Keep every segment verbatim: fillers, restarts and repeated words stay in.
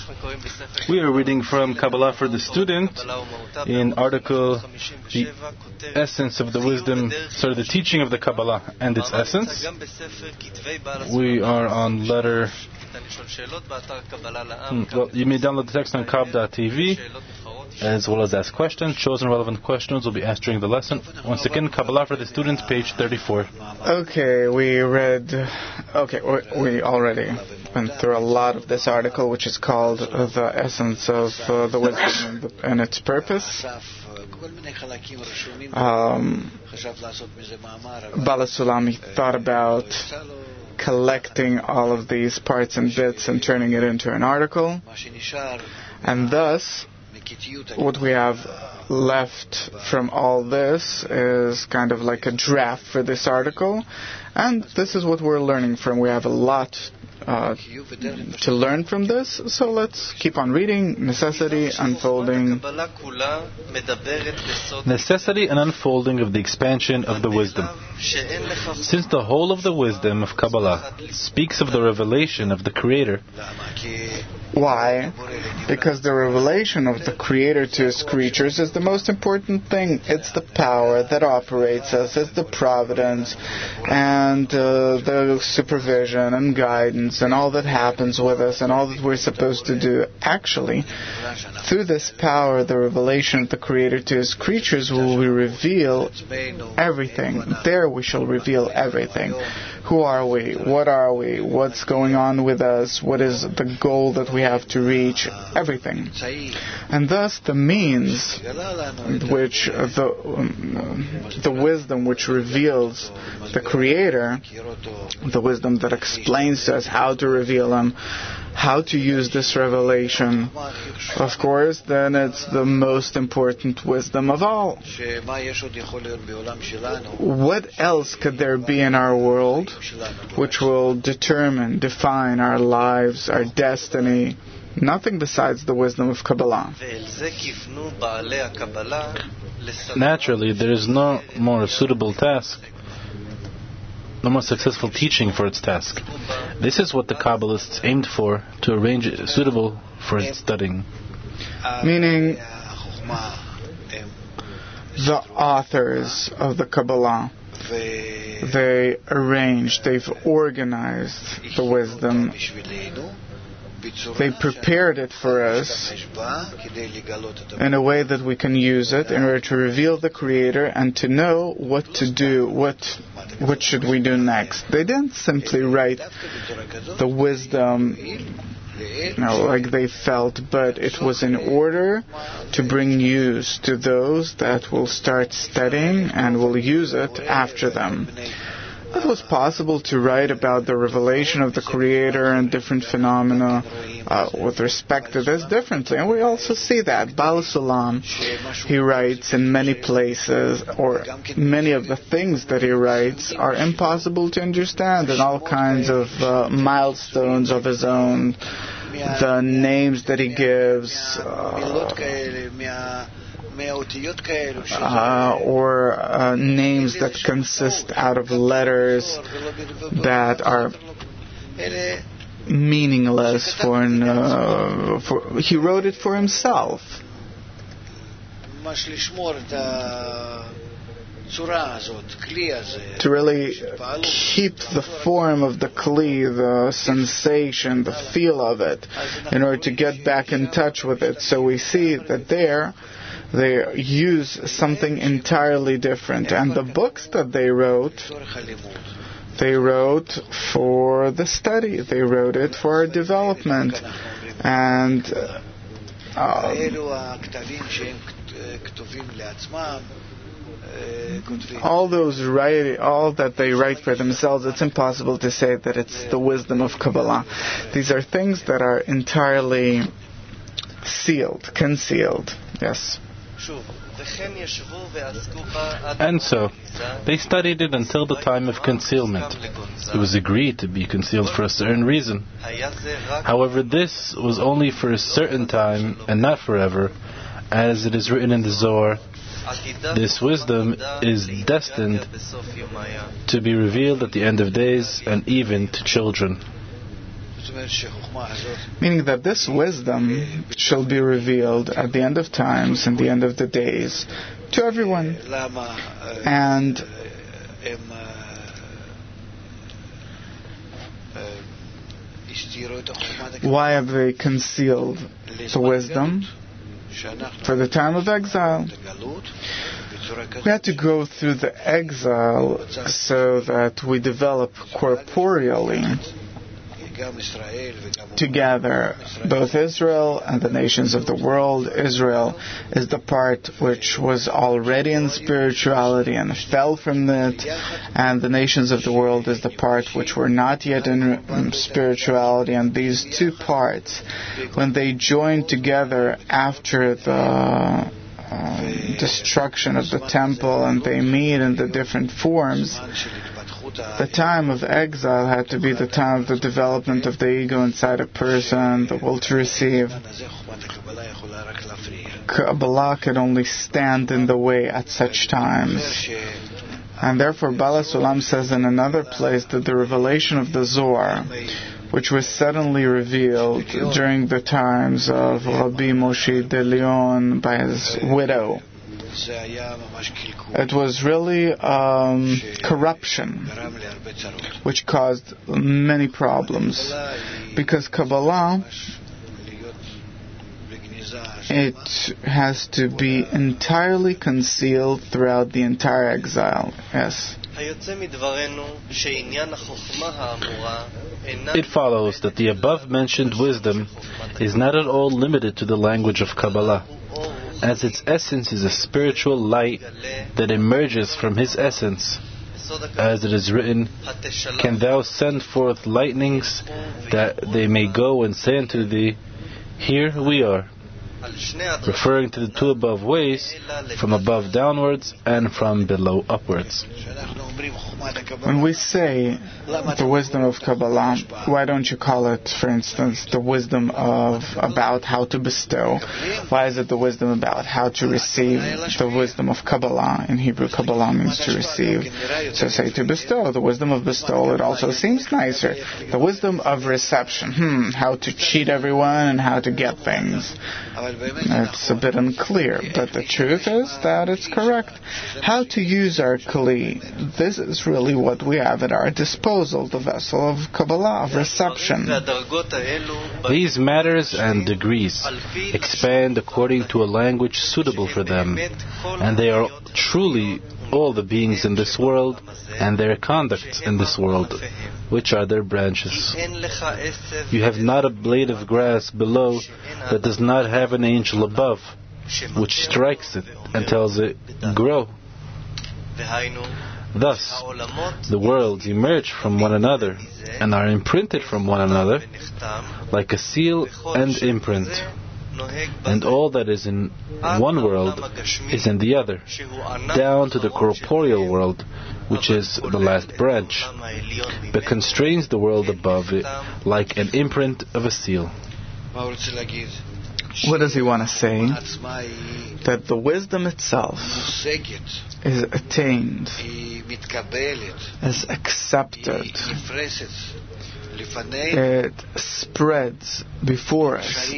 We are reading from Kabbalah for the Student in article The Essence of the Wisdom, sorry, the Teaching of the Kabbalah and its Essence. We are on letter... Hmm, well, you may download the text on kab dot t v as well as ask questions. Chosen relevant questions will be asked during the lesson. Once again, Kabbalah for the Student, page thirty-four. Okay, we read... Okay, we already went through a lot of this article, which is called uh, The Essence of uh, the Wisdom and, the, and Its Purpose. Um, Bala Sulami thought about collecting all of these parts and bits and turning it into an article. And thus, what we have left from all this is kind of like a draft for this article. And this is what we're learning from. We have a lot uh, to learn from this. So let's keep on reading. Necessity, unfolding. Necessity and unfolding of the expansion of the wisdom. Since the whole of the wisdom of Kabbalah speaks of the revelation of the Creator. Why? Because the revelation of the Creator to His creatures is the most important thing. It's the power that operates us. It's the providence and uh, the supervision and guidance and all that happens with us and all that we're supposed to do. Actually, through this power, the revelation of the Creator to His creatures, will we reveal everything. There we shall reveal everything. Who are we? What are we? What's going on with us? What is the goal that we have to reach? Everything. And thus the means which the, um, the wisdom which reveals the Creator, the wisdom that explains to us how to reveal Him, how to use this revelation, of course, then it's the most important wisdom of all. What else could there be in our world which will determine, define our lives, our destiny? Nothing besides the wisdom of Kabbalah. Naturally, there is no more suitable task, no more successful teaching for its task. This is what the Kabbalists aimed for, to arrange it suitable for its studying. Meaning, the authors of the Kabbalah, they arranged, they've organized the wisdom. They prepared it for us in a way that we can use it in order to reveal the Creator and to know what to do, what what should we do next. They didn't simply write the wisdom, you know, like they felt, but it was in order to bring use to those that will start studying and will use it after them. It was possible to write about the revelation of the Creator and different phenomena uh, with respect to this differently. And we also see that. Baal Sulam, he writes in many places, or many of the things that he writes are impossible to understand, and all kinds of uh, milestones of his own, the names that he gives, uh, Uh, or uh, names that consist out of letters that are meaningless for, an, uh, for he wrote it for himself. To really keep the form of the kli, the sensation, the feel of it, in order to get back in touch with it. So we see that there they use something entirely different. And the books that they wrote, they wrote for the study. They wrote it for our development. And um, all those write, all that they write for themselves, it's impossible to say that it's the wisdom of Kabbalah. These are things that are entirely sealed, concealed. Yes. And so, they studied it until the time of concealment. It was agreed to be concealed for a certain reason. However, this was only for a certain time and not forever, as it is written in the Zohar. This wisdom is destined to be revealed at the end of days and even to children. Meaning that this wisdom shall be revealed at the end of times and the end of the days to everyone. And why have they concealed the wisdom? For the time of exile. We had to go through the exile so that we develop corporeally together, both Israel and the nations of the world. Israel is the part which was already in spirituality and fell from it, and the nations of the world is the part which were not yet in spirituality. And these two parts, when they joined together after the uh, destruction of the temple and they meet in the different forms, the time of exile had to be the time of the development of the ego inside a person, the will to receive. Kabbalah could only stand in the way at such times. And therefore Baal HaSulam says in another place that the revelation of the Zohar, which was suddenly revealed during the times of Rabbi Moshe de Leon by his widow, it was really um, corruption, which caused many problems. Because Kabbalah, it has to be entirely concealed throughout the entire exile. Yes. It follows that the above-mentioned wisdom is not at all limited to the language of Kabbalah, as its essence is a spiritual light that emerges from his essence. As it is written, "Can thou send forth lightnings, that they may go and say unto thee, Here we are," referring to the two above ways, from above downwards and from below upwards. When we say the wisdom of Kabbalah, why don't you call it, for instance, the wisdom of about how to bestow? Why is it the wisdom about how to receive? The wisdom of Kabbalah, in Hebrew, Kabbalah means to receive. So say to bestow. The wisdom of bestowal, it also seems nicer. The wisdom of reception, hmm, how to cheat everyone and how to get things. It's a bit unclear, but the truth is that it's correct. How to use our kli. This is really what we have at our disposal, the vessel of Kabbalah, of reception. These matters and degrees expand according to a language suitable for them, and they are truly all the beings in this world and their conducts in this world, which are their branches. You have not a blade of grass below that does not have an angel above, which strikes it and tells it, grow. Thus, the worlds emerge from one another and are imprinted from one another like a seal and imprint. And all that is in one world is in the other, down to the corporeal world, which is the last branch, but constrains the world above it like an imprint of a seal. What does he want to say? That the wisdom itself is attained, is accepted, it spreads before us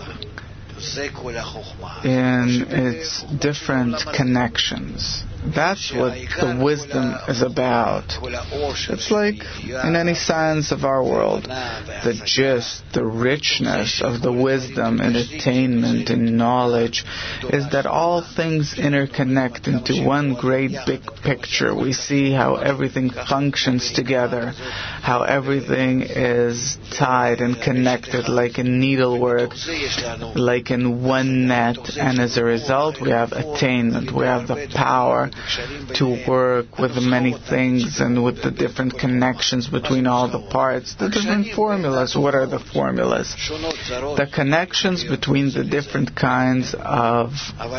in its different connections. That's what the wisdom is about. It's like in any science of our world, the gist, the richness of the wisdom and attainment and knowledge is that all things interconnect into one great big picture. We see how everything functions together, how everything is tied and connected like in needlework, like in one net, and as a result we have attainment, we have the power to work with the many things and with the different connections between all the parts, the different formulas. What are the formulas? The connections between the different kinds of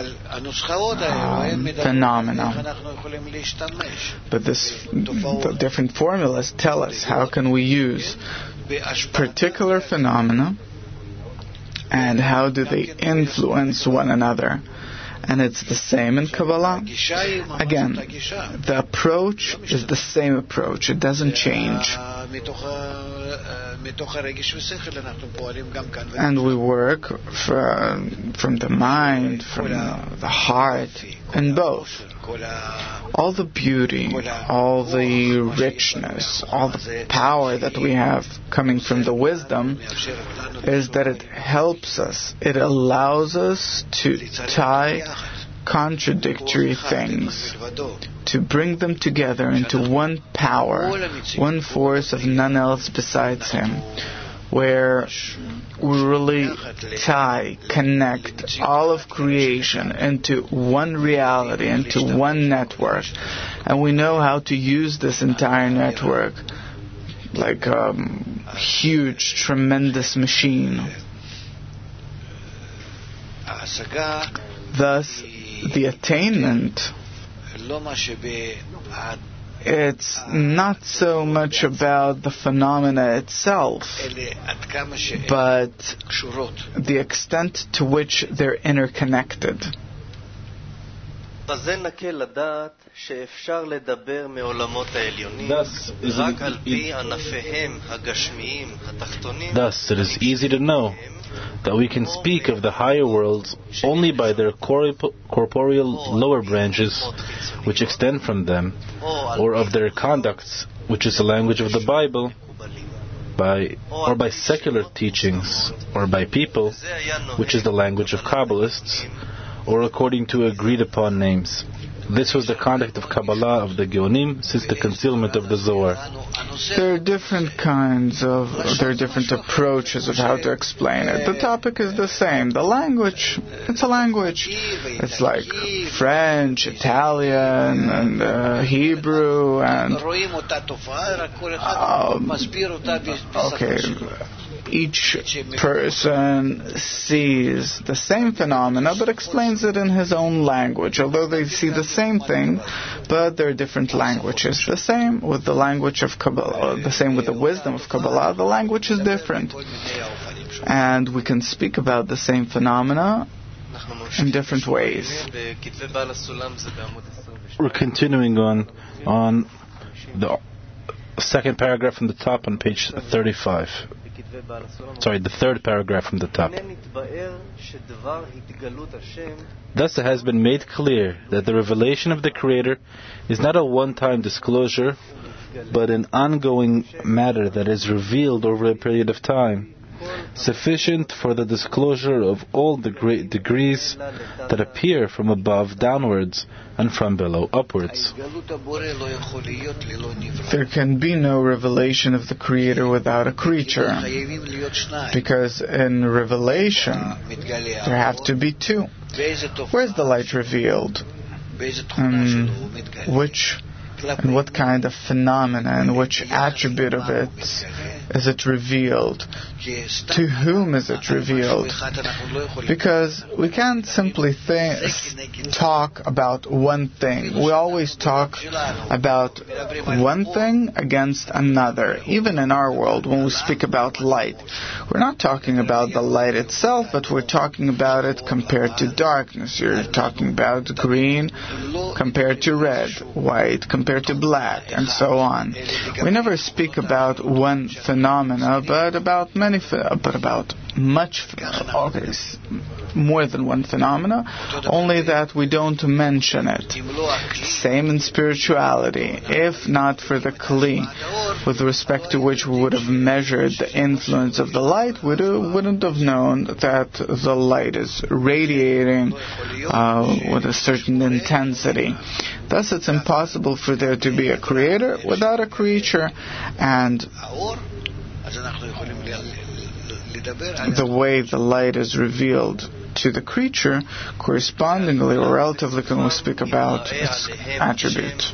um, phenomena. But this, the different formulas tell us how can we use particular phenomena and how do they influence one another. And it's the same in Kabbalah. Again, the approach is the same approach. It doesn't change. And we work from, from the mind, from the heart, in both. All the beauty, all the richness, all the power that we have coming from the wisdom is that it helps us, it allows us to tie contradictory things, to bring them together into one power, one force of none else besides Him, where we really tie, connect all of creation into one reality, into one network, and we know how to use this entire network like a huge, tremendous machine. Thus, the attainment, it's not so much about the phenomena itself, but the extent to which they're interconnected. Thus, Thus, it is easy to know that we can speak of the higher worlds only by their corporeal lower branches which extend from them, or of their conducts, which is the language of the Bible, by or by secular teachings, or by people, which is the language of Kabbalists, or according to agreed upon names. This was the conduct of Kabbalah of the Geonim since the concealment of the Zohar. There are different kinds of, there are different approaches of how to explain it. The topic is the same. The language, it's a language. It's like French, Italian, and uh, Hebrew, and um, okay. Each person sees the same phenomena but explains it in his own language, although they see the same thing, but they're different languages. The same with the language of Kabbalah, the same with the wisdom of Kabbalah, the language is different. And we can speak about the same phenomena in different ways. We're continuing on on the second paragraph from the top on page thirty-five. Sorry, the third paragraph from the top. Thus it has been made clear that the revelation of the Creator is not a one-time disclosure, but an ongoing matter that is revealed over a period of time, sufficient for the disclosure of all the great degrees that appear from above downwards and from below upwards. There can be no revelation of the Creator without a creature, because in revelation there have to be two. Where's the light revealed? And which and what kind of phenomena and which attribute of it is it revealed? To whom is it revealed? Because we can't simply th- talk about one thing. We always talk about one thing against another. Even in our world, when we speak about light, we're not talking about the light itself, but we're talking about it compared to darkness. You're talking about green compared to red, white compared to black, and so on. We never speak about one phenomena, but about many, but about much, okay, more than one phenomena, only that we don't mention it. Same in spirituality. If not for the Kli, with respect to which we would have measured the influence of the light, we wouldn't have known that the light is radiating uh, with a certain intensity. Thus, it's impossible for there to be a creator without a creature, and the way the light is revealed to the creature, correspondingly or relatively, can we speak about its attribute.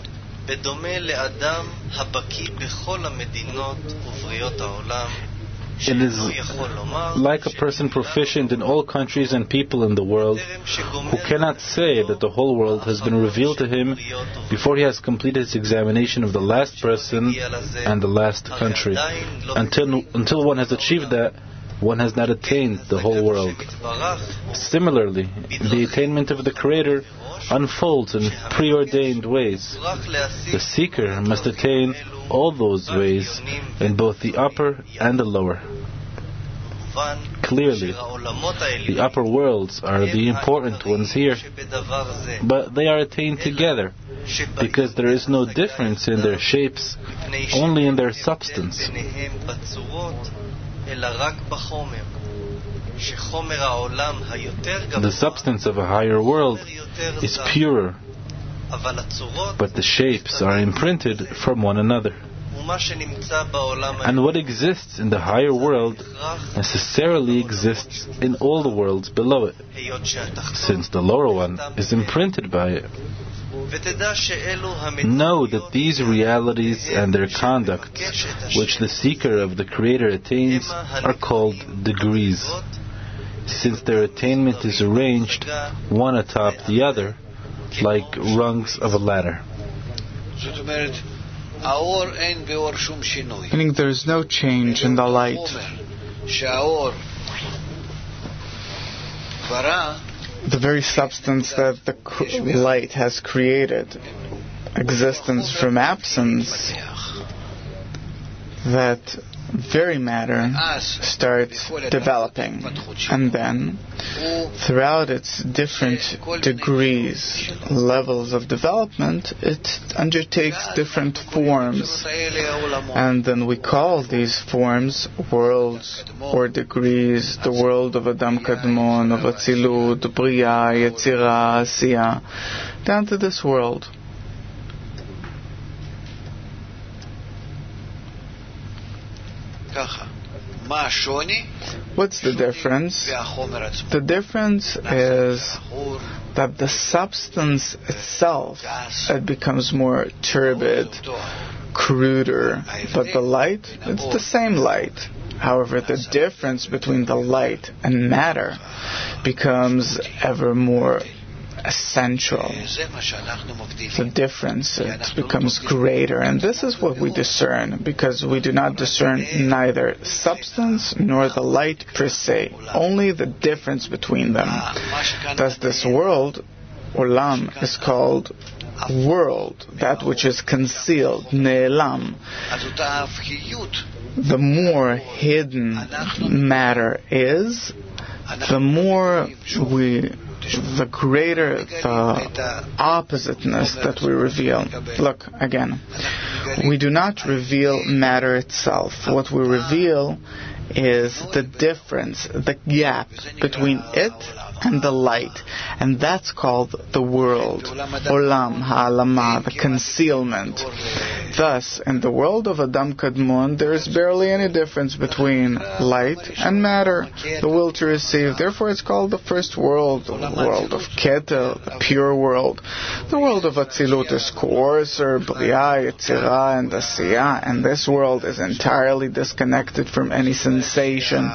It is like a person proficient in all countries and people in the world who cannot say that the whole world has been revealed to him before he has completed his examination of the last person and the last country. Until until one has achieved that, one has not attained the whole world. Similarly, the attainment of the Creator unfolds in preordained ways. The seeker must attain all those ways in both the upper and the lower. Clearly, the upper worlds are the important ones here, but they are attained together because there is no difference in their shapes, only in their substance. The substance of a higher world is purer, but the shapes are imprinted from one another. And what exists in the higher world necessarily exists in all the worlds below it, since the lower one is imprinted by it. Know that these realities and their conduct, which the seeker of the Creator attains, are called degrees, since their attainment is arranged one atop the other, like rungs of a ladder. Meaning there is no change in the light. The very substance that the light has created, existence from absence, that very matter starts developing, and then throughout its different degrees, levels of development, it undertakes different forms, and then we call these forms worlds or degrees: the world of Adam Kadmon, of Atzilut, Bria, Yetzira, Asiya, down to this world. What's the difference? The difference is that the substance itself, it becomes more turbid, cruder, but the light, it's the same light. However, the difference between the light and matter becomes ever more essential. The difference, it becomes greater, and this is what we discern, because we do not discern neither substance nor the light per se, only the difference between them. Thus this world, Olam, is called world, that which is concealed, Ne'elam. The more hidden matter is, the more we the greater the oppositeness that we reveal. Look, again, we do not reveal matter itself. What we reveal is the difference, the gap between it and the light, and that's called the world, Olam Ha'alama, the concealment. Thus, in the world of Adam Kadmon, there is barely any difference between light and matter, the will to receive. Therefore, it's called the first world, the world of Keter, the pure world. The world of Atzilut is coarser, Bria, Yetzira, and Asiya, and this world is entirely disconnected from any sensation.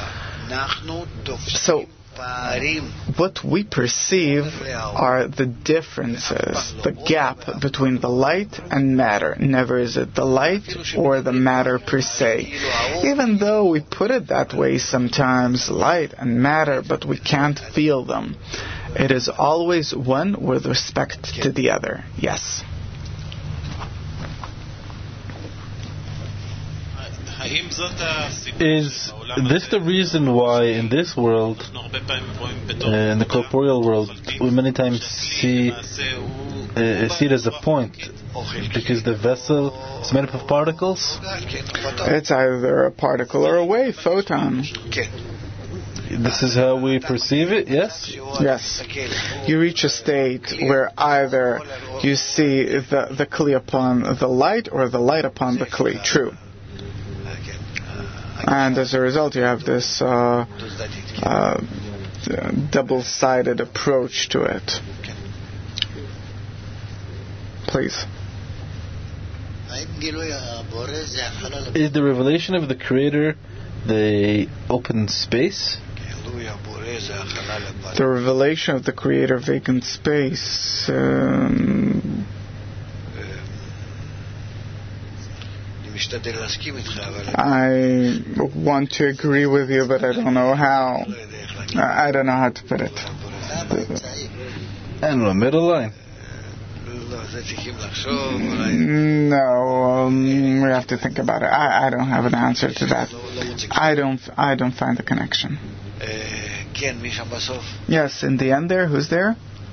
So, what we perceive are the differences, the gap between the light and matter. Never is it the light or the matter per se. Even though we put it that way sometimes, light and matter, but we can't feel them. It is always one with respect to the other. Yes. Is this the reason why in this world, uh, in the corporeal world, we many times see uh, see it as a point? Because the vessel is made up of particles? It's either a particle or a wave, photon. This is how we perceive it, yes? Yes. You reach a state where either you see the, the Kli upon the light or the light upon the Kli. True. And as a result, you have this uh, uh, double-sided approach to it. Please. Is the revelation of the Creator the open space? The revelation of the Creator, vacant space. Um, I want to agree with you, but I don't know how. I don't know how to put it. And the middle line. No, um, we have to think about it. I, I don't have an answer to that. I don't. I don't find the connection. Yes, in the end there, who's there?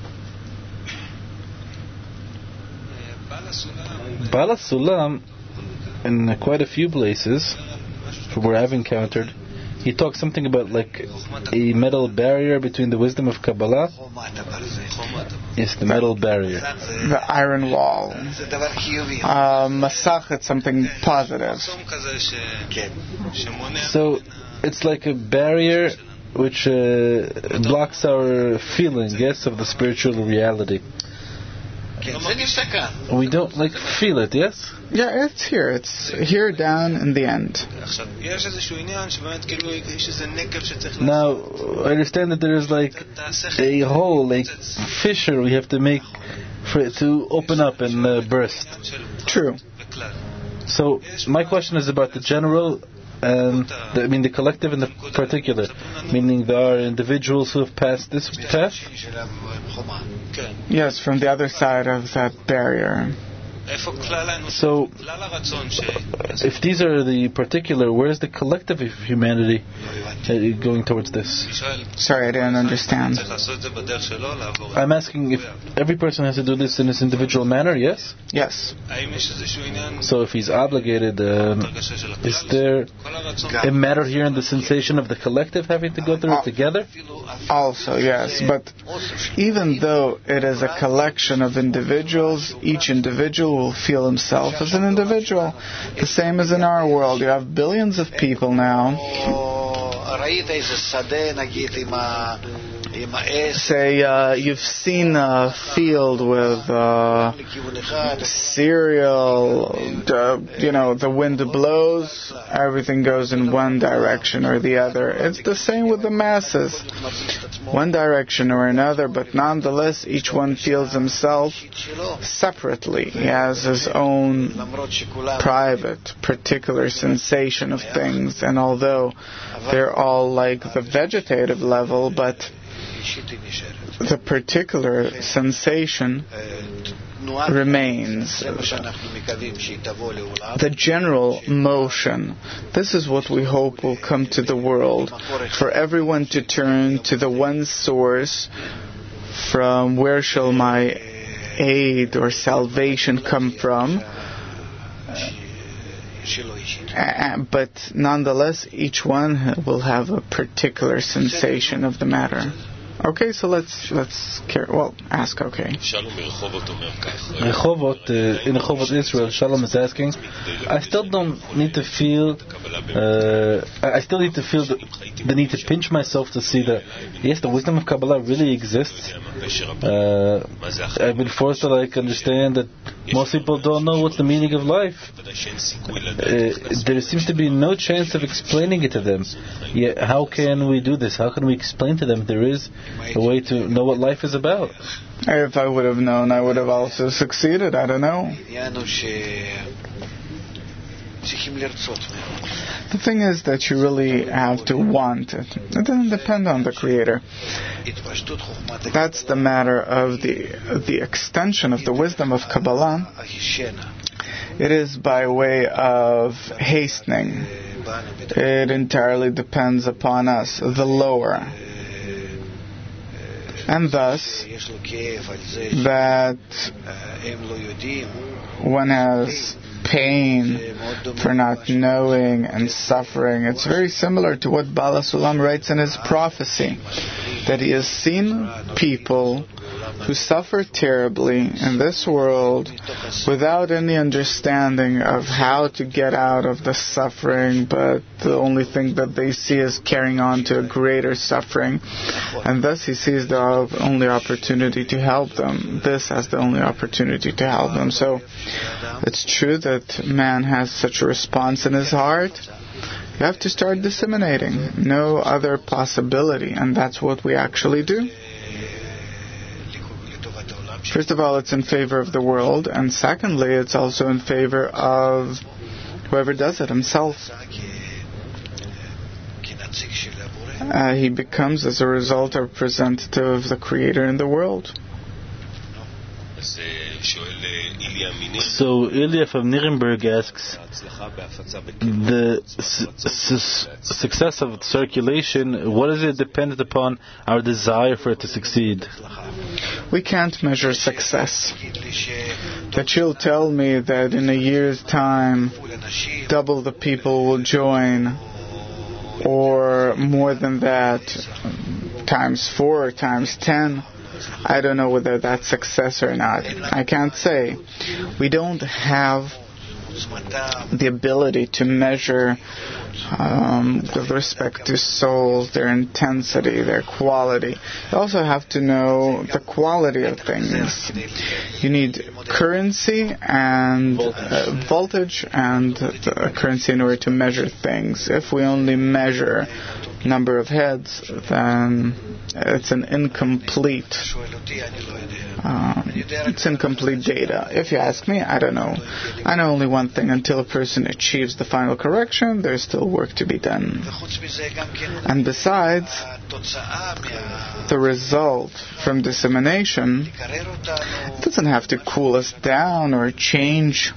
Bala Sulam, in quite a few places where I've encountered, he talks something about like a metal barrier between the wisdom of Kabbalah. Yes, the metal barrier. The iron wall. Uh, Masach, it's something positive. So it's like a barrier which uh, blocks our feeling, yes, of the spiritual reality. We don't like feel it, yes? Yeah, it's here. It's here down in the end. Now, I understand that there is like a hole, like fissure we have to make for it to open up and uh, burst. True. So, my question is about the general and the, I mean the collective and the particular, meaning there are individuals who have passed this path. Yes, from the other side of that barrier. So, if these are the particular, where's the collective of humanity going towards this? Sorry, I didn't understand. I'm asking if every person has to do this in his individual manner, yes? Yes. So if he's obligated, um, is there a matter here in the sensation of the collective having to go through it together? Also, yes. But even though it is a collection of individuals, each individual will feel himself as an individual. The same as in our world. You have billions of people now. Say uh, you've seen a field with uh, cereal, uh, you know, the wind blows, everything goes in one direction or the other. It's the same with the masses. One direction or another, but nonetheless each one feels himself separately. He has his own private, particular sensation of things, and although they're all like the vegetative level, but the particular sensation remains. The general motion. This is what we hope will come to the world, for everyone to turn to the one source from where shall my aid or salvation come from. Uh, but nonetheless, each one will have a particular sensation of the matter. Okay, so let's let's care, well ask. Okay. Rehovot, uh, in Rehovot Israel, Shalom is asking, I still don't need to feel. Uh, I still need to feel the, the need to pinch myself to see that yes, the wisdom of Kabbalah really exists. Uh, I've been forced to like understand that most people don't know what's the meaning of life. Uh, there seems to be no chance of explaining it to them. Yet, how can we do this? How can we explain to them there is a way to know what life is about? If I would have known, I would have also succeeded. I don't know. The thing is that you really have to want it. It doesn't depend on the Creator. That's the matter of the the extension of the wisdom of Kabbalah. It is by way of hastening. It entirely depends upon us, the lower. And thus, that one has pain for not knowing and suffering. It's very similar to what Bala Sulam writes in his prophecy, that he has seen people who suffer terribly in this world without any understanding of how to get out of the suffering, but the only thing that they see is carrying on to a greater suffering, and thus he sees the only opportunity to help them. This as the only opportunity to help them. So it's true that man has such a response in his heart. You have to start disseminating. No other possibility, and that's what we actually do. First of all, it's in favor of the world, and secondly, it's also in favor of whoever does it himself. Uh, he becomes, as a result, a representative of the Creator in the world. So Ilya from Nuremberg asks, the su- su- success of circulation, what is it dependent upon our desire for it to succeed? We can't measure success. That you'll tell me that in a year's time, double the people will join, or more than that, times four, times ten. I don't know whether that's success or not. I can't say. We don't have the ability to measure um, with respect to souls, their intensity, their quality. You also have to know the quality of things. You need currency and uh, voltage and uh, currency in order to measure things. If we only measure number of heads, then it's an incomplete um, it's incomplete data. If you ask me, I don't know. I know only one thing: until a person achieves the final correction, there's still work to be done. And besides, the result from dissemination doesn't have to cool us down or change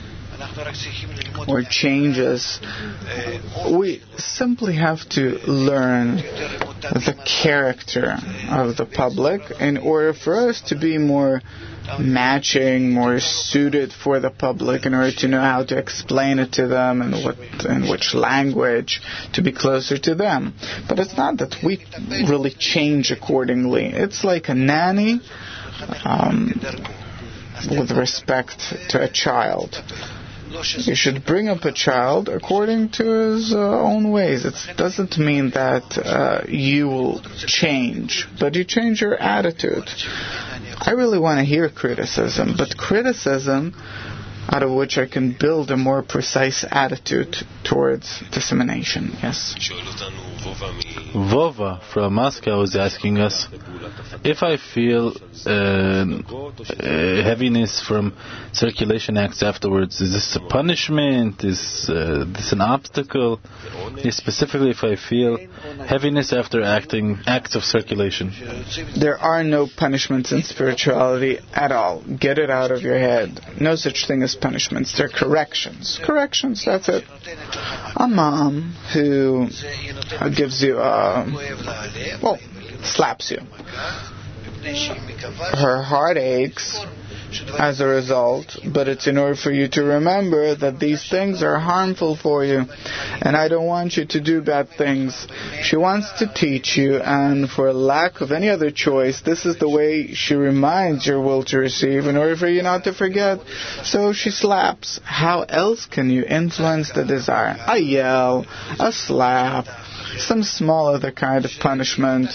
or changes. We simply have to learn the character of the public in order for us to be more matching, more suited for the public, in order to know how to explain it to them and what, in which language, to be closer to them. But it's not that we really change accordingly. It's like a nanny um, with respect to a child. You should bring up a child according to his uh, own ways. It doesn't mean that uh, you will change, but you change your attitude. I really want to hear criticism, but criticism out of which I can build a more precise attitude towards dissemination. Yes. Vova from Moscow is asking us, if I feel uh, uh, heaviness from circulation acts afterwards, is this a punishment? Is uh, this an obstacle? Yes, specifically, if I feel heaviness after acting acts of circulation. There are no punishments in spirituality at all. Get it out of your head. No such thing as punishments. They're corrections. Corrections, that's it. A mom who gives you a, well, slaps you. Her heart aches as a result, but it's in order for you to remember that these things are harmful for you, and I don't want you to do bad things. She wants to teach you, and for lack of any other choice, this is the way she reminds your will to receive in order for you not to forget. So she slaps. How else can you influence the desire? A yell, a slap, some small other kind of punishment.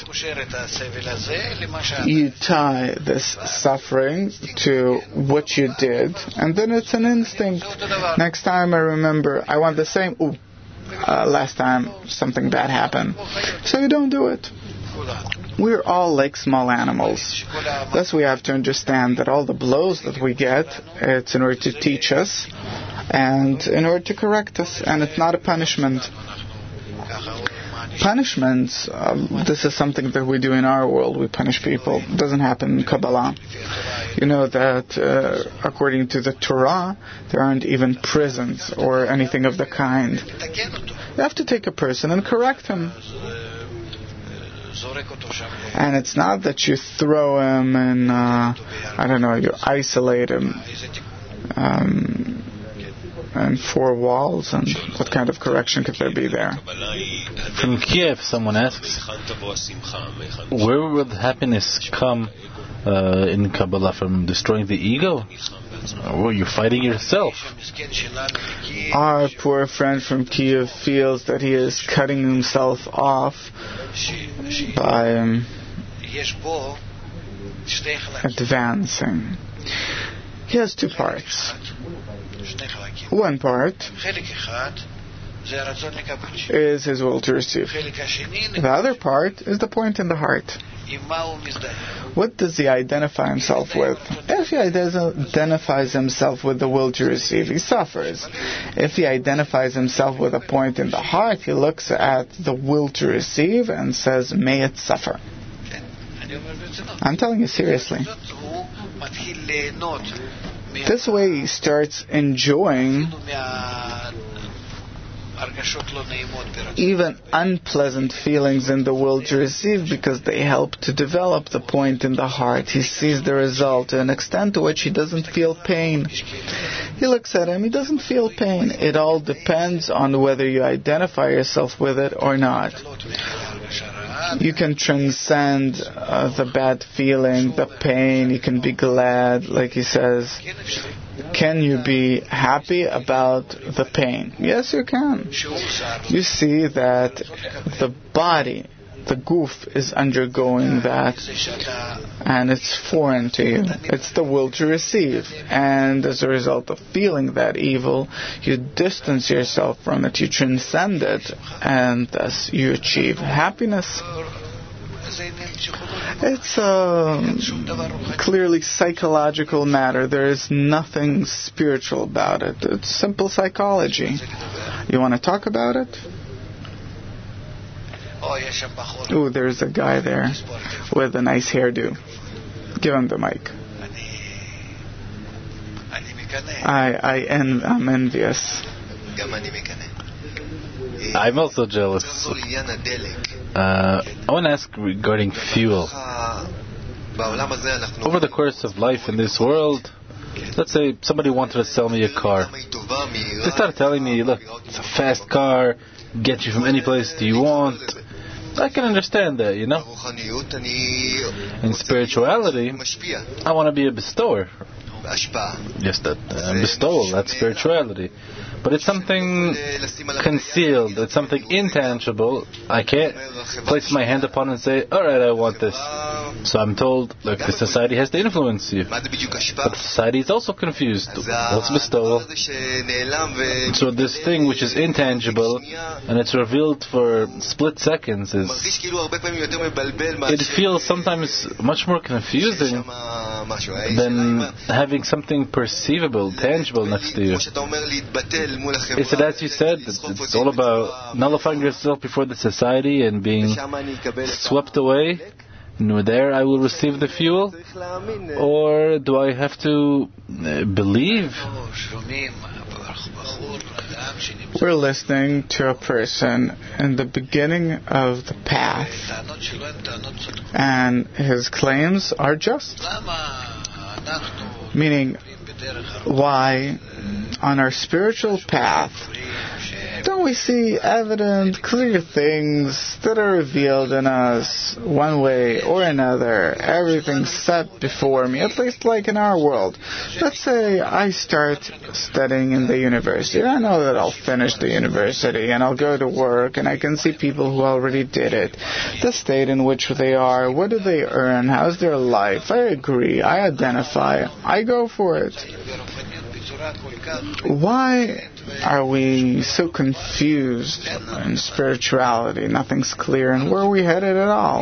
You tie this suffering to what you did, and then it's an instinct. Next time I remember, I want the same. Ooh, uh, last time something bad happened. So you don't do it. We're all like small animals. Thus we have to understand that all the blows that we get, it's in order to teach us and in order to correct us, and it's not a punishment. Punishments, um, this is something that we do in our world. We punish people. It doesn't happen in Kabbalah. You know that uh, according to the Torah, there aren't even prisons or anything of the kind. You have to take a person and correct him. And it's not that you throw him and, uh, I don't know, you isolate him. Um, and four walls, and what kind of correction could there be there? From Kiev, someone asks, where would happiness come uh, in Kabbalah? From destroying the ego? Or you're fighting yourself? Our poor friend from Kiev feels that he is cutting himself off by um, advancing. He has two parts. One part is his will to receive. The other part is the point in the heart. What does he identify himself with? If he identifies himself with the will to receive, he suffers. If he identifies himself with a point in the heart, he looks at the will to receive and says, may it suffer. I'm telling you seriously. This way he starts enjoying even unpleasant feelings in the will to receive, because they help to develop the point in the heart. He sees the result to an extent to which he doesn't feel pain. He looks at him, he doesn't feel pain. It all depends on whether you identify yourself with it or not. You can transcend uh, the bad feeling, the pain. You can be glad, like he says. Can you be happy about the pain? Yes, you can. You see that the body, the goof, is undergoing that, and it's foreign to you. It's the will to receive. And as a result of feeling that evil, you distance yourself from it, you transcend it, and thus you achieve happiness. It's a clearly psychological matter. There is nothing spiritual about it. It's simple psychology. You want to talk about it? Ooh, there's a guy there with a nice hairdo. Give him the mic. I, I en- I'm envious. I'm also jealous. Uh, I want to ask regarding fuel. Over the course of life in this world, let's say somebody wanted to sell me a car. They started telling me, look, it's a fast car, get you from any place do you want. I can understand that, you know. In spirituality, I want to be a bestower. Yes, that uh, bestowal, that's spirituality. But it's something concealed, it's something intangible. I can't place my hand upon it and say, alright, I want this. So I'm told, look, the society has to influence you. But the society is also confused. What's bestowal? So this thing which is intangible and it's revealed for split seconds, is it feels sometimes much more confusing than having something perceivable, tangible next to you. Is it, as you said, it's all about nullifying yourself before the society and being swept away? And there I will receive the fuel? Or do I have to uh, believe? We're listening to a person in the beginning of the path, and his claims are just. Meaning, why on our spiritual path don't we see evident, clear things that are revealed in us one way or another? Everything's set before me, at least like in our world. Let's say I start studying in the university. I know that I'll finish the university and I'll go to work, and I can see people who already did it, the state in which they are, what do they earn, how's their life. I agree, I identify, I go for it. Why are we so confused in spirituality? Nothing's clear, and where are we headed at all?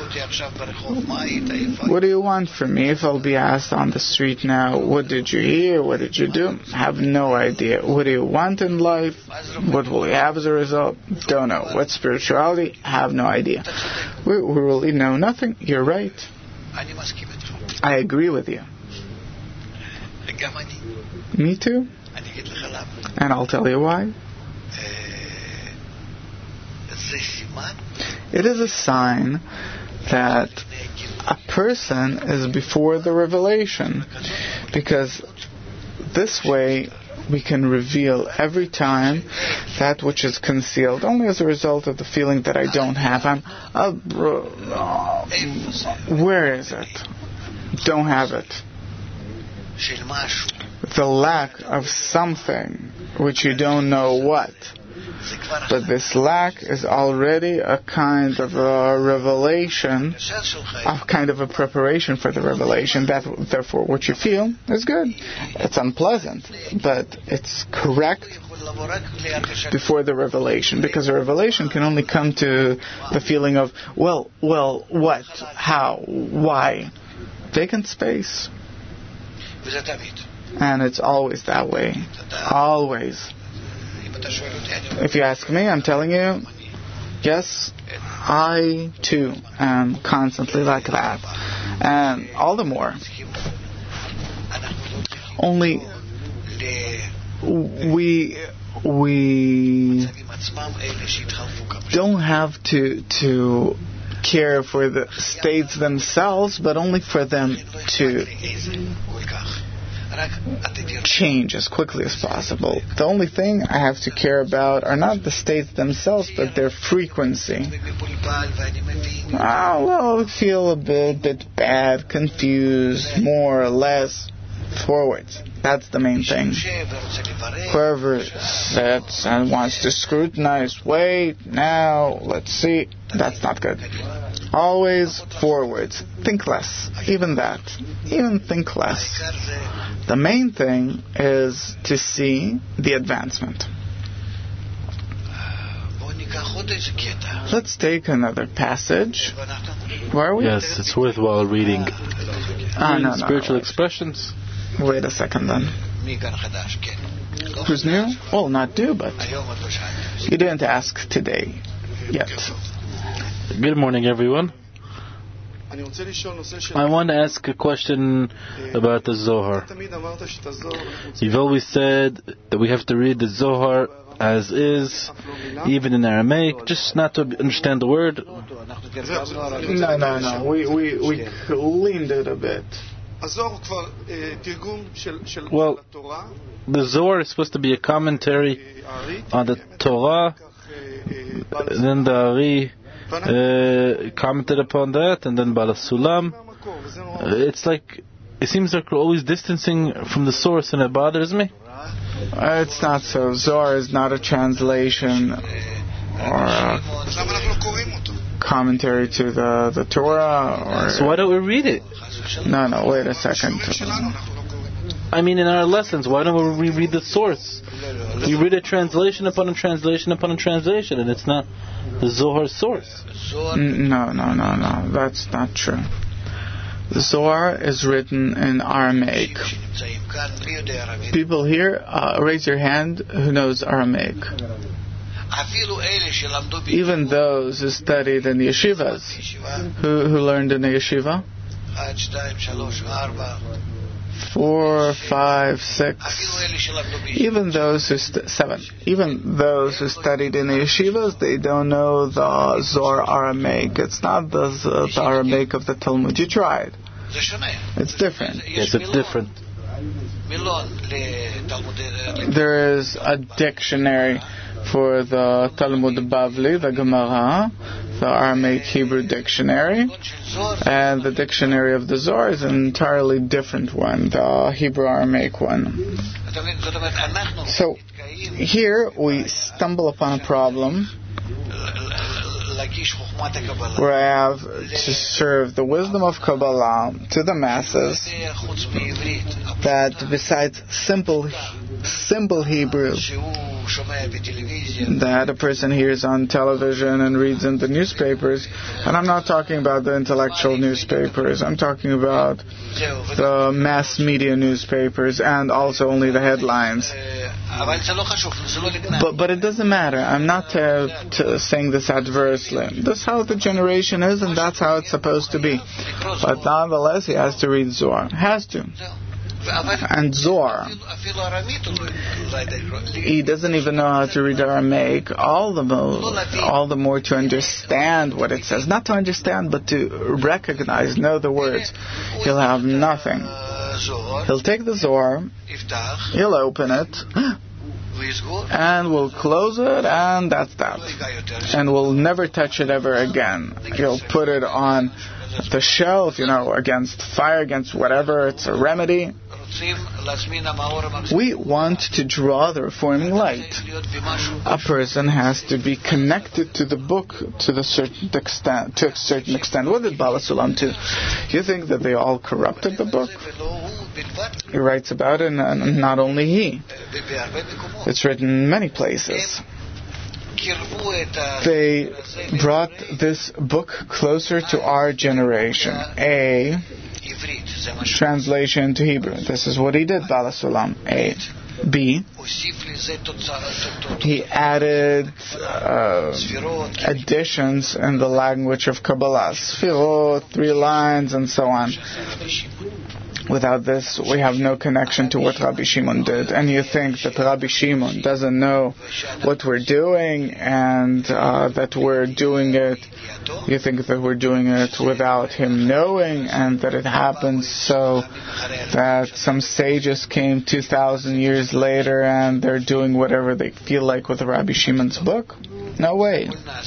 What do you want from me? If I'll be asked on the street now, what did you hear? What did you do? Have no idea. What do you want in life? What will you have as a result? Don't know. What's spirituality? Have no idea. We, we really know nothing. You're right. I agree with you. Me too. And I'll tell you why. It is a sign that a person is before the revelation, because this way we can reveal every time that which is concealed only as a result of the feeling that I don't have. I'm, uh, where is it? Don't have it. The lack of something which you don't know what. But this lack is already a kind of a revelation, a kind of a preparation for the revelation. That, therefore, what you feel is good. It's unpleasant, but it's correct before the revelation, because the revelation can only come to the feeling of, well, well, what, how, why? Vacant space. And it's always that way. Always. If you ask me, I'm telling you, yes, I too am constantly like that. And all the more. Only we we don't have to to care for the states themselves, but only for them to change as quickly as possible. The only thing I have to care about are not the states themselves, but their frequency. Oh, well, I feel a bit, bit bad, confused, more or less. Forwards. That's the main thing. Whoever sits and wants to scrutinize, wait, now, let's see, that's not good. Always forwards. Think less. Even that. Even think less. The main thing is to see the advancement. Let's take another passage. Where are we? Yes, it's worthwhile reading. Ah, no, no, spiritual no, expressions. Wait a second then. Who's new? Well, not new, but you didn't ask today yet. Good morning, everyone. I want to ask a question about the Zohar. You've always said that we have to read the Zohar as is, even in Aramaic, just not to understand the word. No, no, no. We, we, we cleaned it a bit. Well, the Zohar is supposed to be a commentary on the Torah, and then the Ari uh, commented upon that, and then Baal Sulam. Uh, it's like, it seems like we're always distancing from the source, and it bothers me. Uh, it's not so. Zohar is not a translation or a commentary to the, the Torah. Or so why don't we read it? No, no, wait a second. I mean, in our lessons, why don't we read the source? We read a translation upon a translation upon a translation, and it's not the Zohar source. No, no, no, no. That's not true. The Zohar is written in Aramaic. People here, uh, raise your hand who knows Aramaic. Even those who studied in yeshivas. Who, who learned in a yeshiva? Four, five, six. Even those who st- seven. Even those who studied in the yeshivas, they don't know the Zohar Aramaic. It's not the, the Aramaic of the Talmud. You tried. It's different. Yes, it's different. There is a dictionary for the Talmud Bavli, the Gemara, the Aramaic Hebrew dictionary, and the dictionary of the Zohar is an entirely different one, the Hebrew Aramaic one. So here we stumble upon a problem where I have to serve the wisdom of Kabbalah to the masses, that besides simple simple Hebrew that a person hears on television and reads in the newspapers, and I'm not talking about the intellectual newspapers, I'm talking about the mass media newspapers and also only the headlines. But, but it doesn't matter. I'm not uh, to saying this adversely. That's how the generation is, and that's how it's supposed to be. But nonetheless, he has to read Zohar. Has to. And Zohar, he doesn't even know how to read Aramaic, all the more, all the more to understand what it says. Not to understand, but to recognize, know the words. He'll have nothing. He'll take the Zohar, he'll open it, and we'll close it, and that's that. And we'll never touch it ever again. He'll put it on the shelf, you know, against fire, against whatever, it's a remedy. We want to draw the reforming light. A person has to be connected to the book to the certain extent. To a certain extent, what did Bala Sulam do? You think that they all corrupted the book? He writes about it, and not only he. It's written in many places. They brought this book closer to our generation. A translation to Hebrew. This is what he did, Bala Sulam. A. B. He added uh, additions in the language of Kabbalah. Sfirot, three lines, and so on. Without this, we have no connection to what Rabbi Shimon did. And you think that Rabbi Shimon doesn't know what we're doing and uh, that we're doing it. You think that we're doing it without him knowing, and that it happened so that some sages came two thousand years later and they're doing whatever they feel like with Rabbi Shimon's book? No way.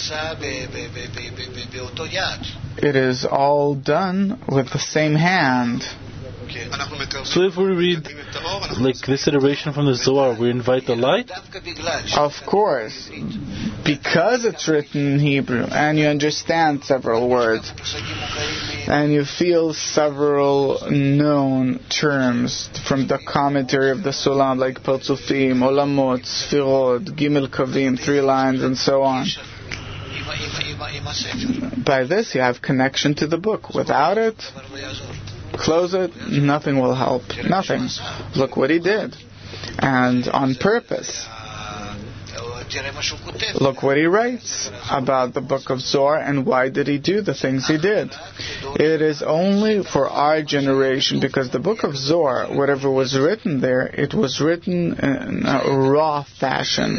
It is all done with the same hand. So if we read like this iteration from the Zohar, we invite the light? Of course. Because it's written in Hebrew and you understand several words and you feel several known terms from the commentary of the Sulam, like Parzufim, Olamot, Sfirot, Gimel Kavim, three lines, and so on. By this you have connection to the book. Without it, close it, nothing will help. Nothing. Look what he did. And on purpose. Look what he writes about the book of Zohar and why did he do the things he did. It is only for our generation, because the book of Zohar, whatever was written there, it was written in a raw fashion.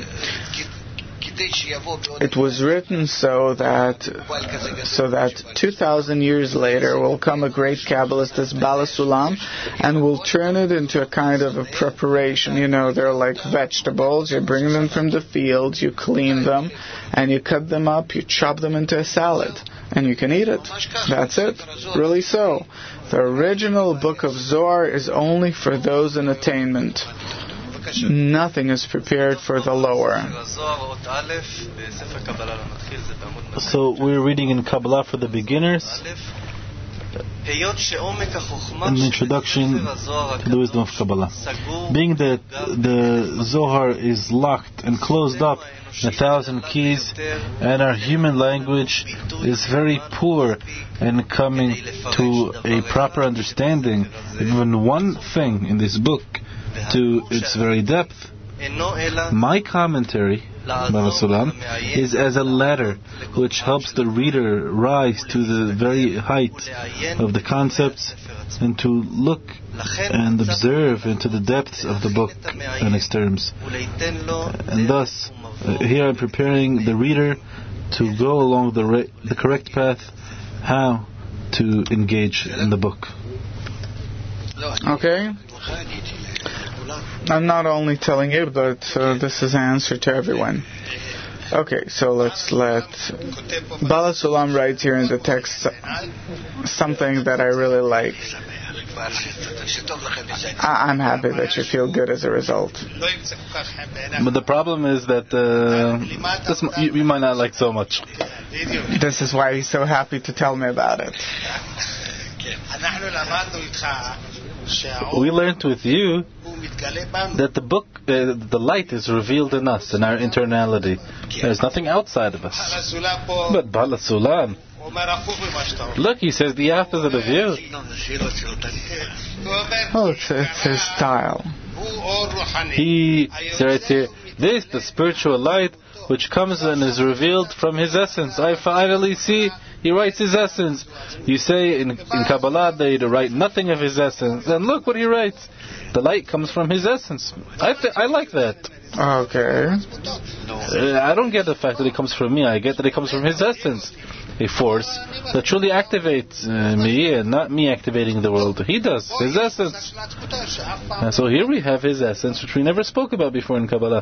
It was written so that so that two thousand years later will come a great Kabbalist as Bala Sulam and will turn it into a kind of a preparation. You know, they're like vegetables. You bring them from the fields, you clean them, and you cut them up, you chop them into a salad, and you can eat it. That's it. Really so. The original book of Zohar is only for those in attainment. Nothing is prepared for the lower. So we're reading in Kabbalah for the beginners, in the introduction to the wisdom of Kabbalah. Being that the Zohar is locked and closed up in a thousand keys, and our human language is very poor in coming to a proper understanding, even one thing in this book, to its very depth. My commentary, Bala Sulam, is as a ladder which helps the reader rise to the very height of the concepts and to look and observe into the depths of the book and its terms. And thus, uh, here I'm preparing the reader to go along the, re- the correct path, how to engage in the book. Okay? I'm not only telling you, but uh, this is an answer to everyone. Okay, so let's let Bala Sulam writes here in the text something that I really like. I- I'm happy that you feel good as a result. But the problem is that uh, this, you, you might not like so much. This is why he's so happy to tell me about it. We learned with you that the book, uh, the light is revealed in us, in our internality. There's nothing outside of us. But Bala Sulam, look, he says the opposite of you. Oh, it's, it's his style. He says here, this, the spiritual light, which comes and is revealed from his essence. I finally see. He writes his essence. You say in, in Kabbalah they write nothing of his essence. And look what he writes. The light comes from his essence. I th- I like that. Okay. Uh, I don't get the fact that it comes from me. I get that it comes from his essence. a force that truly activates uh, me, and not me activating the world. He does, his essence. And so here we have his essence, which we never spoke about before in Kabbalah.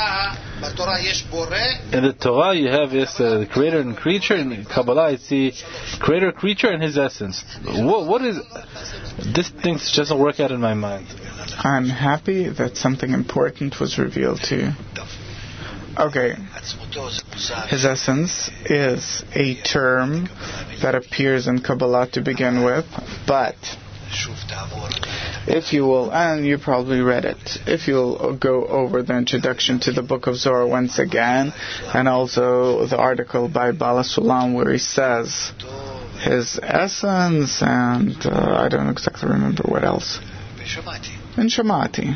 In the Torah you have this uh, the creator and creature. In Kabbalah I see creator, creature, and his essence. What, what is... This thing just doesn't work out in my mind. I'm happy that something important was revealed to you. Okay. His essence is a term that appears in Kabbalah to begin with, but if you will, and you probably read it, if you'll go over the introduction to the Book of Zohar once again, and also the article by Bala Sulam where he says his essence, and uh, I don't exactly remember what else. In Shamati.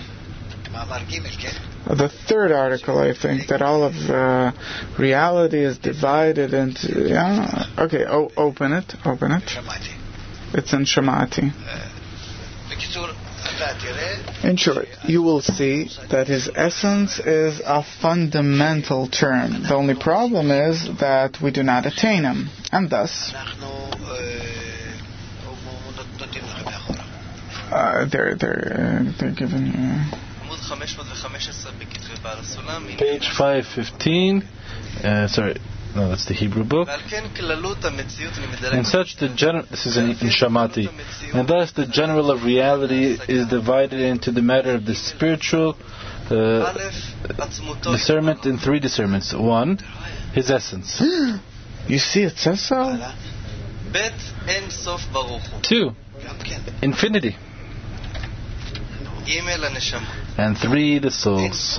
The third article, I think, that all of uh, reality is divided into... Yeah, okay, oh, open it, open it. It's in Shamati. In short, you will see that his essence is a fundamental term. The only problem is that we do not attain him, and thus uh, they're they're uh, they're giving you page five fifteen. Uh, sorry. No, that's the Hebrew book. And such the general, this is in, in Shamati, and thus the general of reality is divided into the matter of the spiritual uh, discernment in three discernments. One, his essence. You see, it says so. Two, infinity. And three, the souls.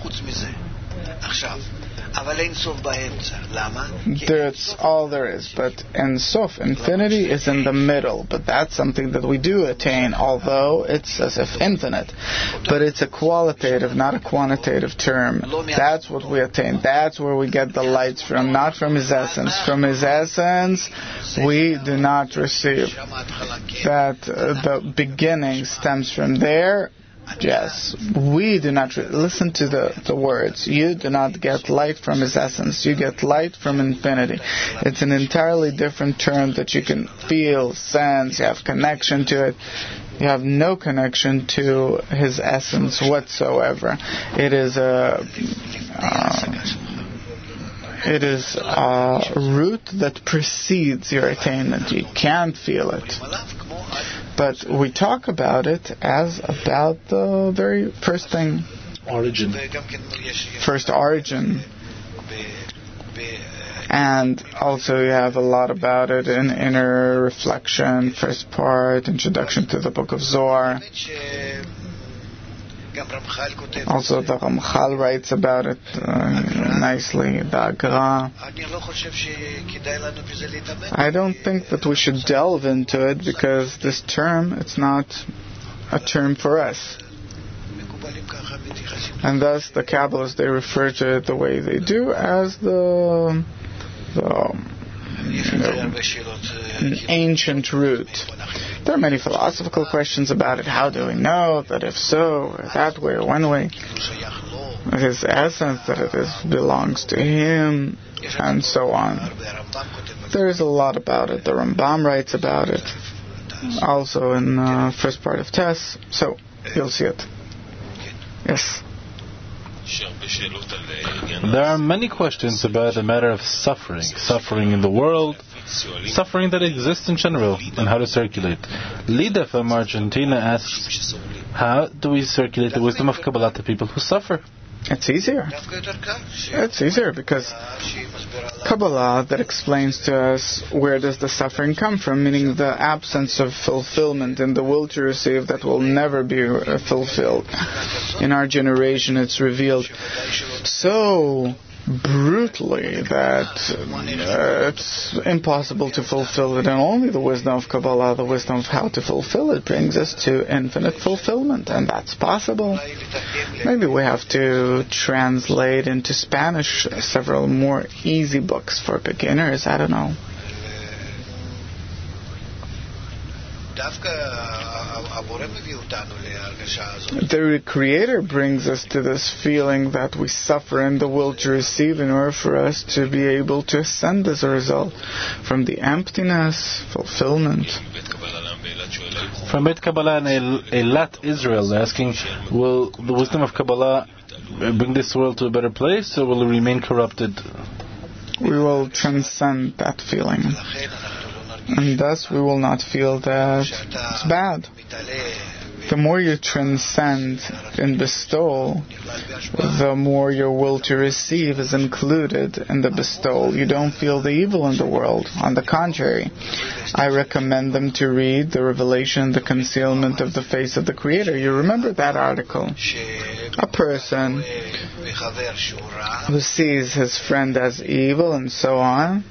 That's all there is, but Ein Sof, infinity, is in the middle, but that's something that we do attain, although it's as if infinite, but it's a qualitative, not a quantitative term. That's what we attain. That's where we get the lights from, not from his essence. From his essence we do not receive. That uh, the beginning stems from there. Yes, we do not re- listen to the, the words. You do not get light from his essence. You get light from infinity. It's an entirely different term that you can feel, sense, you have connection to it. You have no connection to his essence whatsoever. It is a uh, it is a route that precedes your attainment. You can't feel it. But we talk about it as about the very first thing. Origin. First origin. And also you have a lot about it in Inner Reflection, first part, Introduction to the Book of Zohar. Also the Ramchal writes about it uh, nicely, the Agra. I don't think that we should delve into it because this term, it's not a term for us. And thus the Kabbalists, they refer to it the way they do as the, the you know, an ancient root. There are many philosophical questions about it. How do we know that if so, or that way, or one way? His essence, that it is, belongs to him, and so on. There is a lot about it. The Rambam writes about it, also in the uh, first part of Tess. So, you'll see it. Yes. There are many questions about the matter of suffering. Suffering in the world, suffering that exists in general, and how to circulate. Lida from Argentina asks, how do we circulate the wisdom of Kabbalah to people who suffer? It's easier. It's easier because Kabbalah that explains to us where does the suffering come from, meaning the absence of fulfillment and the will to receive that will never be fulfilled. In our generation it's revealed so brutally that uh, it's impossible to fulfill it, and only the wisdom of Kabbalah, the wisdom of how to fulfill it, brings us to infinite fulfillment, and that's possible. Maybe we have to translate into Spanish several more easy books for beginners, I don't know. The Creator brings us to this feeling that we suffer in the will to receive in order for us to be able to ascend as a result from the emptiness, fulfillment. From Beit Kabbalah and Eilat, Israel, they're asking, will the wisdom of Kabbalah bring this world to a better place, or will it remain corrupted? We will transcend that feeling. And thus we will not feel that it's bad. The more you transcend in bestowal, the more your will to receive is included in the bestowal. You don't feel the evil in the world. On the contrary, I recommend them to read the revelation, the concealment of the face of the Creator. You remember that article? A person who sees his friend as evil and so on,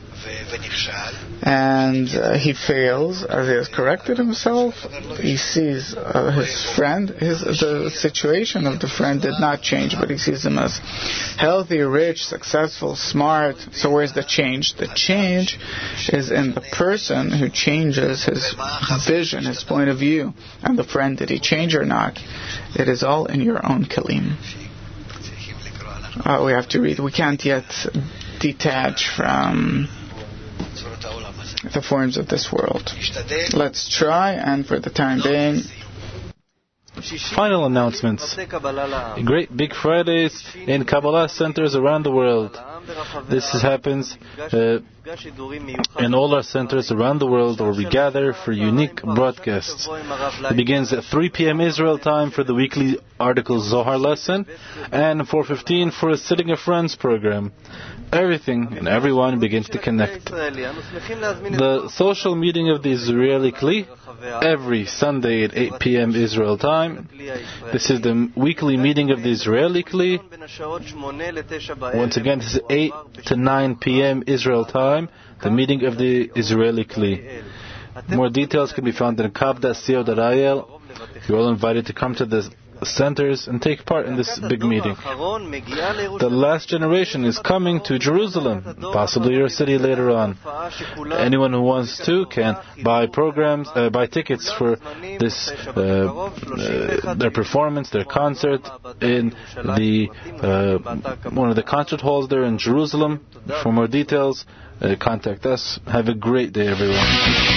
and uh, he fails as he has corrected himself. He sees uh, his friend, his, the situation of the friend did not change, but he sees him as healthy, rich, successful, smart. So where's the change? The change is in the person who changes his vision, his point of view. And the friend, did he change or not? It is all in your own kalim. Uh, we have to read. We can't yet detach from the forms of this world. Let's try, and for the time being, final announcements. Great Big Fridays in Kabbalah centers around the world. This happens uh, in all our centers around the world, where we gather for unique broadcasts. It begins at three p.m. Israel time for the weekly article Zohar lesson, and four fifteen for a Sitting of Friends program. Everything and everyone begins to connect. The social meeting of the Israeli Kli, every Sunday at eight p.m. Israel time. This is the weekly meeting of the Israeli Kli. Once again, this is eight to nine p.m. Israel time, the meeting of the Israeli Kli. More details can be found in kab dot co dot i l. You're all invited to come to the centers and take part in this big meeting. The last generation is coming to Jerusalem, possibly your city later on. Anyone who wants to can buy programs, uh, buy tickets for this, uh, uh, their performance, their concert in the uh, one of the concert halls there in Jerusalem. For more details, uh, contact us. Have a great day, everyone.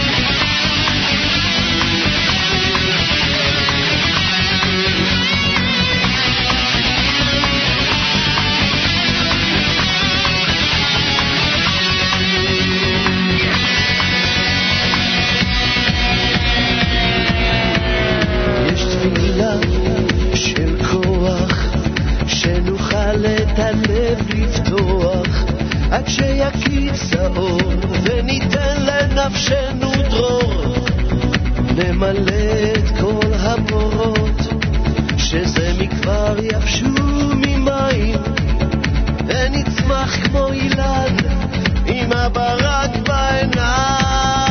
הלב לפתוח עד שיקיץ האור וניתן לנפשנו דרור נמלא את כל הבורות שזה מכבר יבשו ממים ונצמח כמו אילן עם הברק בעיניים